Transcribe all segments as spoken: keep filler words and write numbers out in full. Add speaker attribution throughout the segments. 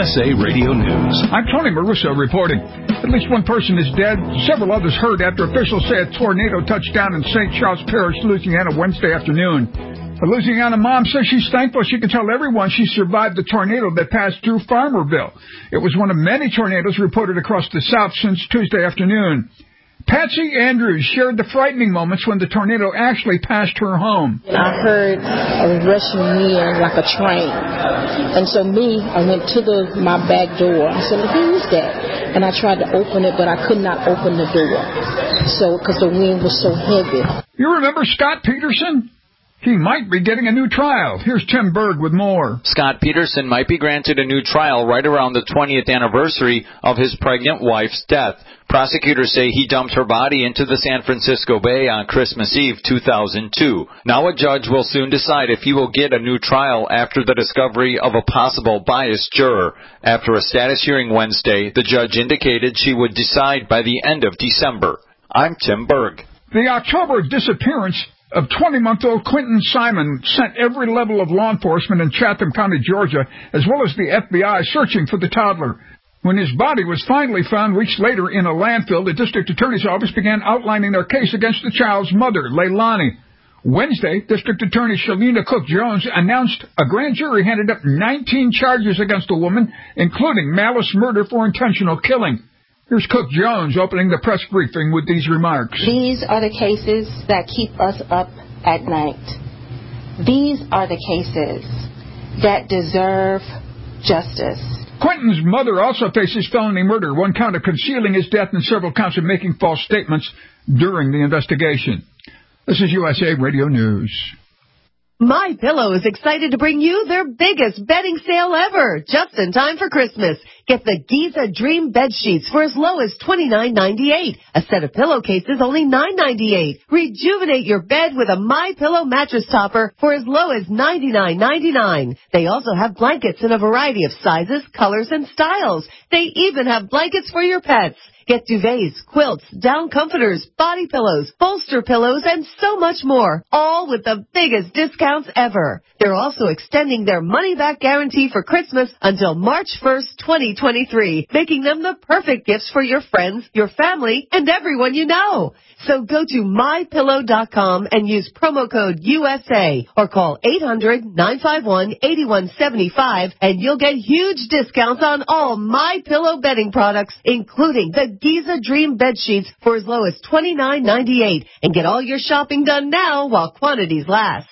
Speaker 1: S A Radio News.
Speaker 2: I'm Tony Maruso reporting. At least one person is dead, several others hurt after officials say a tornado touched down in Saint Charles Parish, Louisiana, Wednesday afternoon. A Louisiana mom says she's thankful she can tell everyone she survived the tornado that passed through Farmerville. It was one of many tornadoes reported across the South since Tuesday afternoon. Patsy Andrews shared the frightening moments when the tornado actually passed her home.
Speaker 3: I heard a rushing near like a train. And so me, I went to the my back door. I said, who is that? And I tried to open it, but I could not open the door. So, because the wind was so heavy.
Speaker 2: You remember Scott Peterson? He might be getting a new trial. Here's Tim Berg with more.
Speaker 4: Scott Peterson might be granted a new trial right around the twentieth anniversary of his pregnant wife's death. Prosecutors say he dumped her body into the San Francisco Bay on Christmas Eve two thousand two. Now a judge will soon decide if he will get a new trial after the discovery of a possible biased juror. After a status hearing Wednesday, the judge indicated she would decide by the end of December. I'm Tim Berg.
Speaker 2: The October disappearance of twenty-month-old Quentin Simon sent every level of law enforcement in Chatham County, Georgia, as well as the F B I, searching for the toddler. When his body was finally found weeks later in a landfill, the district attorney's office began outlining their case against the child's mother, Leilani. Wednesday, District Attorney Shalina Cook-Jones announced a grand jury handed up nineteen charges against the woman, including malice murder for intentional killing. Here's Cook-Jones opening the press briefing with these remarks.
Speaker 3: These are the cases that keep us up at night. These are the cases that deserve justice.
Speaker 2: Quentin's mother also faces felony murder, one count of concealing his death and several counts of making false statements during the investigation. This is U S A Radio News.
Speaker 5: MyPillow is excited to bring you their biggest bedding sale ever, just in time for Christmas. Get the Giza Dream bed sheets for as low as twenty-nine ninety-eight. A set of pillowcases only nine ninety-eight. Rejuvenate your bed with a MyPillow mattress topper for as low as ninety-nine ninety-nine. They also have blankets in a variety of sizes, colors, and styles. They even have blankets for your pets. Get duvets, quilts, down comforters, body pillows, bolster pillows, and so much more, all with the biggest discounts ever. They're also extending their money-back guarantee for Christmas until March first, twenty twenty-three, making them the perfect gifts for your friends, your family, and everyone you know. So go to my pillow dot com and use promo code U S A or call eight hundred nine five one eight one seven five and you'll get huge discounts on all MyPillow bedding products, including the Giza Dream bed sheets for as low as twenty-nine ninety-eight. And get all your shopping done now while quantities last.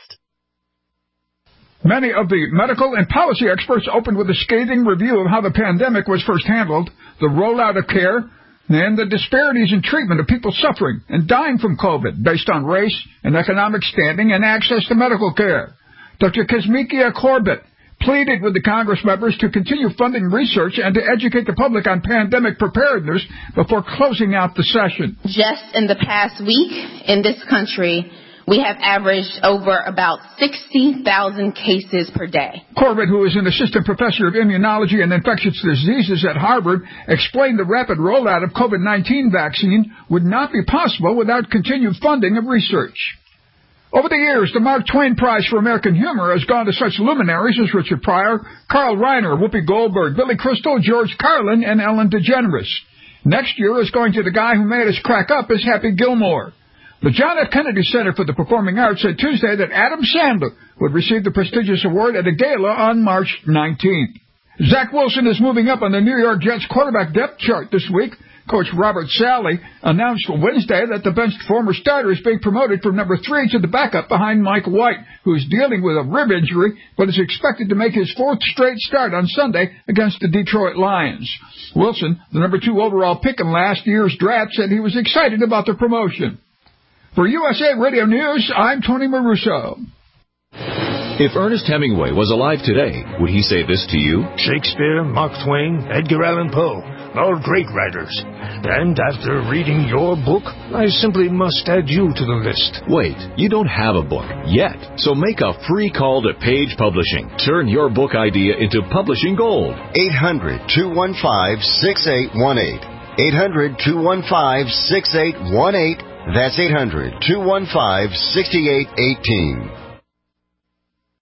Speaker 2: Many of the medical and policy experts opened with a scathing review of how the pandemic was first handled, the rollout of care, and the disparities in treatment of people suffering and dying from COVID based on race and economic standing and access to medical care. Doctor Kizzmekia Corbett pleaded with the Congress members to continue funding research and to educate the public on pandemic preparedness before closing out the session.
Speaker 6: Just in the past week in this country, we have averaged over about sixty thousand cases per day.
Speaker 2: Corbett, who is an assistant professor of immunology and infectious diseases at Harvard, explained the rapid rollout of COVID nineteen vaccine would not be possible without continued funding of research. Over the years, the Mark Twain Prize for American Humor has gone to such luminaries as Richard Pryor, Carl Reiner, Whoopi Goldberg, Billy Crystal, George Carlin, and Ellen DeGeneres. Next year is going to the guy who made us crack up as Happy Gilmore. The John F. Kennedy Center for the Performing Arts said Tuesday that Adam Sandler would receive the prestigious award at a gala on March nineteenth. Zach Wilson is moving up on the New York Jets quarterback depth chart this week. Coach Robert Saleh announced Wednesday that the benched former starter is being promoted from number three to the backup behind Mike White, who is dealing with a rib injury but is expected to make his fourth straight start on Sunday against the Detroit Lions. Wilson, the number two overall pick in last year's draft, said he was excited about the promotion. For U S A Radio News, I'm Tony Maruso.
Speaker 1: If Ernest Hemingway was alive today, would he say this to you?
Speaker 7: Shakespeare, Mark Twain, Edgar Allan Poe, all great writers. And after reading your book, I simply must add you to the list.
Speaker 1: Wait, you don't have a book yet. So make a free call to Page Publishing. Turn your book idea into publishing gold.
Speaker 8: eight hundred two one five six eight one eight. eight hundred two one five six eight one eight. That's eight hundred two one five six eight one eight.